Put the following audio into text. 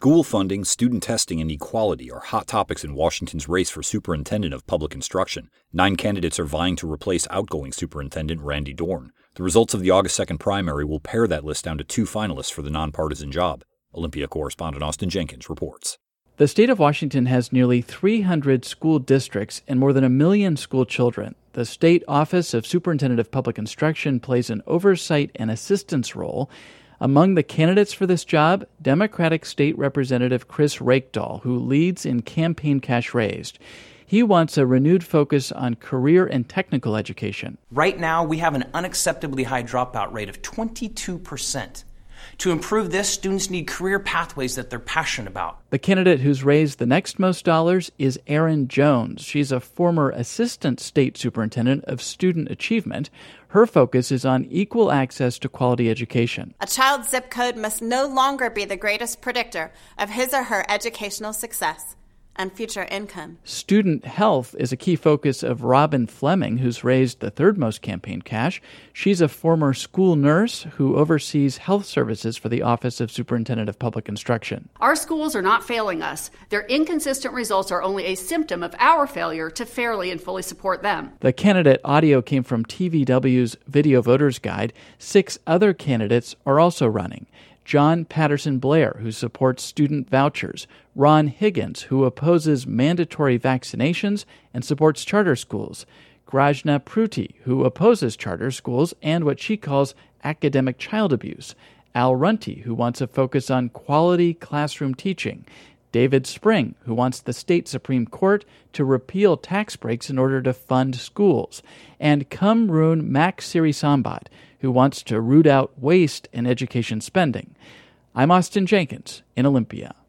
School funding, student testing, and equality are hot topics in Washington's race for superintendent of public instruction. 9 candidates are vying to replace outgoing superintendent Randy Dorn. The results of the August 2nd primary will pare that list down to 2 finalists for the nonpartisan job. Olympia correspondent Austin Jenkins reports. The state of Washington has nearly 300 school districts and more than 1 million school children. The State Office of Superintendent of Public Instruction plays an oversight and assistance role. Among the candidates for this job, Democratic State Representative Chris Rakedahl, who leads in campaign cash raised. He wants a renewed focus on career and technical education. Right now, we have an unacceptably high dropout rate of 22%. To improve this, students need career pathways that they're passionate about. The candidate who's raised the next most dollars is Erin Jones. She's a former assistant state superintendent of student achievement. Her focus is on equal access to quality education. A child's zip code must no longer be the greatest predictor of his or her educational success and future income. Student health is a key focus of Robin Fleming, who's raised the third most campaign cash. She's a former school nurse who oversees health services for the Office of Superintendent of Public Instruction. Our schools are not failing us. Their inconsistent results are only a symptom of our failure to fairly and fully support them. The candidate audio came from TVW's Video Voters Guide. 6 other candidates are also running. John Patterson Blair, who supports student vouchers, Ron Higgins, who opposes mandatory vaccinations and supports charter schools, Grajna Pruti, who opposes charter schools and what she calls academic child abuse, Al Runte, who wants a focus on quality classroom teaching, David Spring, who wants the state Supreme Court to repeal tax breaks in order to fund schools, and Kamrun Maksiri-Sambat, who wants to root out waste in education spending. I'm Austin Jenkins in Olympia.